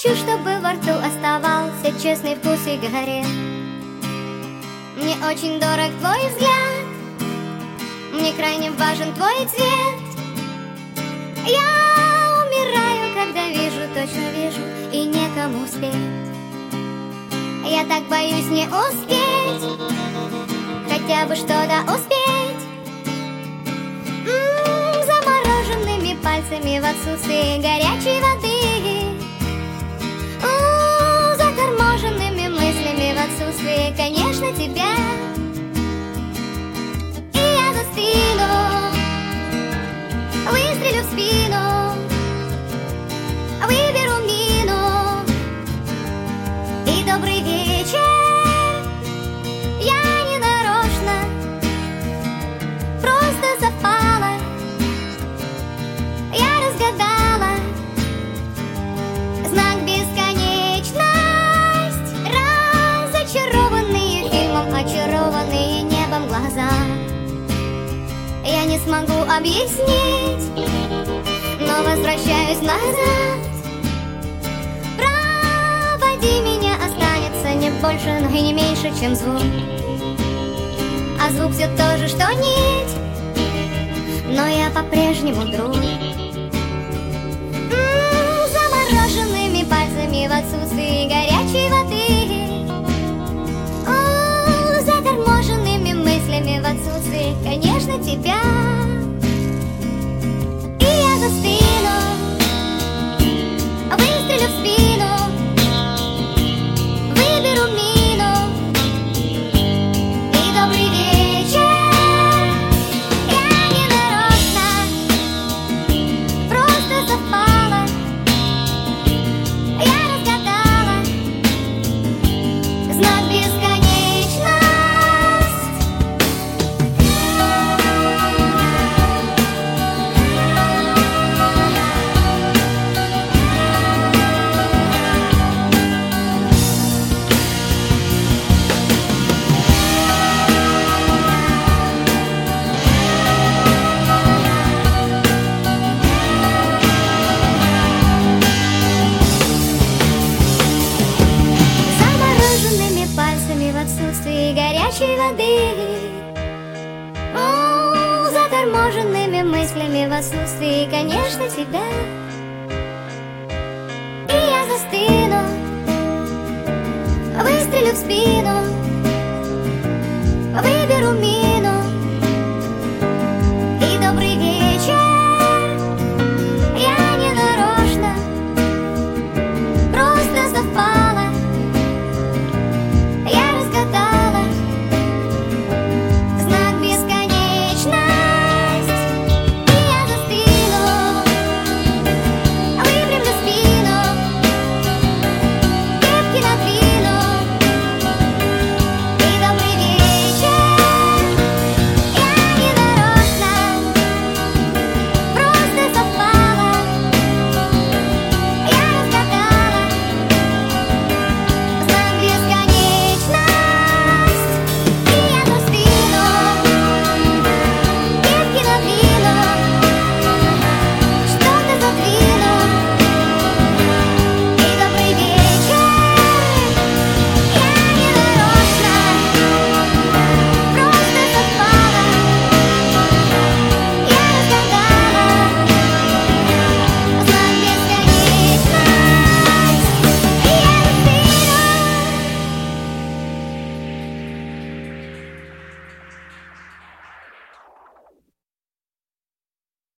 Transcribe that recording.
Хочу, чтобы во рту оставался честный вкус сигарет. Мне очень дорог твой взгляд, мне крайне важен твой цвет. Я умираю, когда вижу, точно вижу, и некому успеть. Я так боюсь не успеть, хотя бы что-то успеть. Замороженными пальцами в отсутствии горячей воды, заторможенными мыслями в отсутствии, конечно, тебя. И я застыну, выстрелю в спину, выберу мину. И добрый вечер, я не нарочно, просто совпало, я разгадала знак бесконечность. Разочарованные фильмом, очарованные небом глаза. Я не смогу объяснить, но возвращаюсь назад. Проводи меня, останется не больше, но и не меньше, чем звук. А звук все то же, что нить, но я по-прежнему друг. Замороженными пальцами в отсутствии горячей воды, заторможенными мыслями в отсутствии, конечно, тебя. И я застыну, выстрелю в спину, выберу мину. И добрый вечер, я не нарочно, просто совпало, я разгадала знак бесконечности. Замороженными пальцами в отсутствии горячей воды, заторможенными мыслями в отсутствии, конечно, тебя. И я застыну, выстрелю в спину, выберу